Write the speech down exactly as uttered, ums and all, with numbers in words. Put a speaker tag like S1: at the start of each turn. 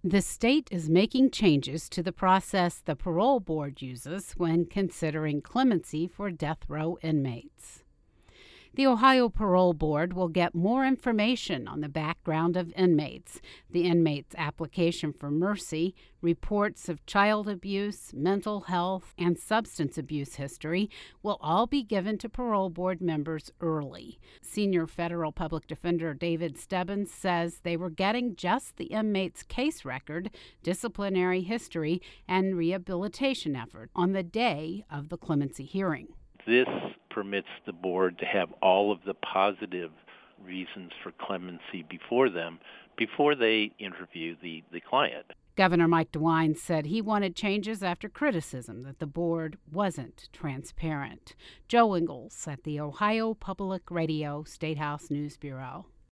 S1: The state is making changes to the process the parole board uses when considering clemency for death row inmates. The Ohio Parole Board will get more information on the background of inmates, the inmate's application for mercy, reports of child abuse, mental health, and substance abuse history will all be given to parole board members early. Senior federal public defender David Stebbins says they were getting just the inmate's case record, disciplinary history, and rehabilitation effort on the day of the clemency hearing.
S2: This permits the board to have all of the positive reasons for clemency before them, before they interview the, the client.
S1: Governor Mike DeWine said he wanted changes after criticism that the board wasn't transparent. Joe Ingles at the Ohio Public Radio State House News Bureau.